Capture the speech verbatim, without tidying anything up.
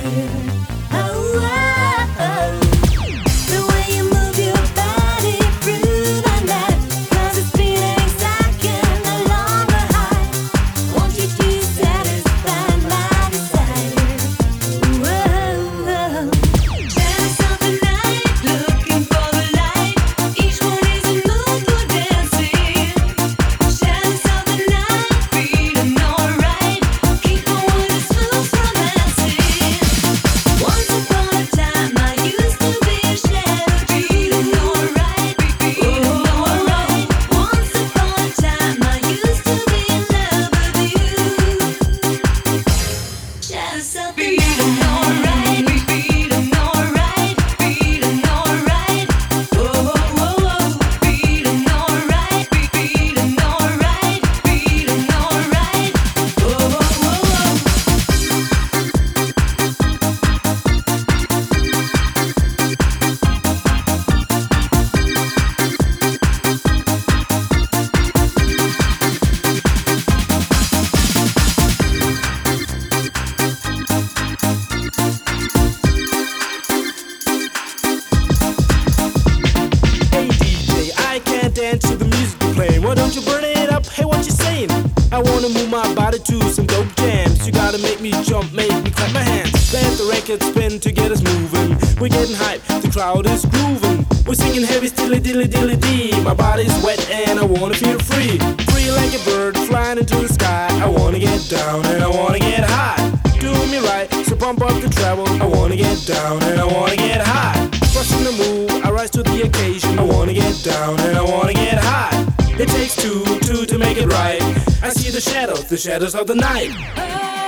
Why don't you burn it up? Hey, what you saying? I wanna move my body to some dope jams. You gotta make me jump, make me clap my hands. Let the record spin to get us moving. We're getting hype, the crowd is grooving. We're singing heavy stilly dilly dilly dee. My body's wet and I wanna feel free. Free like a bird flying into the sky. I wanna get down and I wanna get high. Do me right, so pump up the treble. I wanna get down and I wanna get high. Busting the move, I rise to the occasion. I wanna get down and I wanna get high. It takes two, two to make it right. I see the shadows, the shadows of the night.